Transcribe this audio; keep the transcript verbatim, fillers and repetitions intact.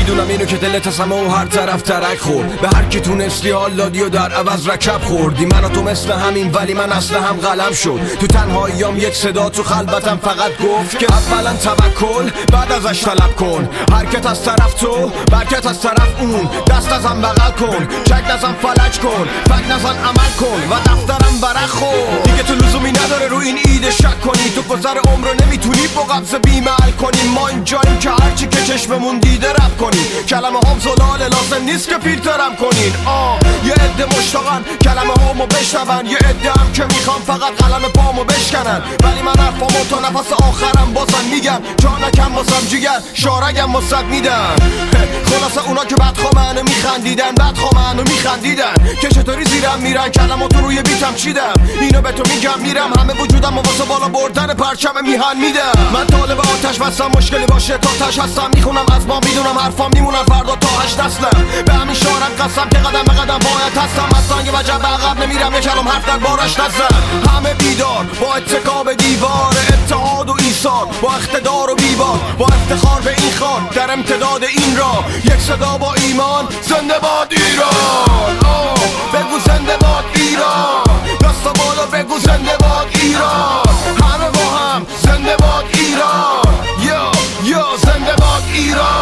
میدونم اینو که دلت از همه و هر طرف ترک خورد، به هر کی تونستی حال دادی و در عوض رکب خوردی. من و تو مثل همین ولی من اصل هم قلم شد. تو تنهاییام یک صدا تو خلوتم فقط گفت که اولا توکل بعد ازش طلب کن. حرکت از طرف تو برکت از طرف اون، دست ازم بغل کن چک نزن فلج کن فک نزن عمل کن و دفترم برق خور. دیگه تو لزومی نداره رو این ایده شک کنی، تو گذر عمر رو نمیتونی با قبض بیمعل کنی. ما اینجاییم که هرچی که چشممون دیده رب کنی، کلمه هم زلاله لازم نیست که فیلترم کنین. آه یه عده مشتاقن کلمه هامو بشنون، یه عده هم که میخوام فقط قلم پامو بشکنن. ولی من حرفامو تا نفس آخرم بازم میگم، جا نکم واسم جیگر شارگم واسد میدم. خلاصه اونا که بدخوا منو میخندیدن بدخوا منو میخندیدن که چطوری زیرم میرن کلماتو روی بیتم چیدم. اینو به تو میگم میرم همه وجودم و واسه بالا بردن پرچم میهن میدم. من طالب آتش بستم مشکلی باشه تا تش هستم، میخونم از ما میدونم حرفام میمونن فردا تا هشت نسلم. به همین شارم قسم که قدم به قدم باید هستم، از سنگ وجب به عقب نمیرم یه کلام حرف در بارش نزن. همه بیدار با اتکا به دیوار اتحاد و ایثار، با اقتدار و بیبار با افتخار به این خان در امتداد این را یک صدا با ایمان. زنده باد ایران، آه بگو زنده باد ایران، دستا بالا بگو زنده باد ایران. همه با هم زنده باد ایران، یا یا زنده باد ایران.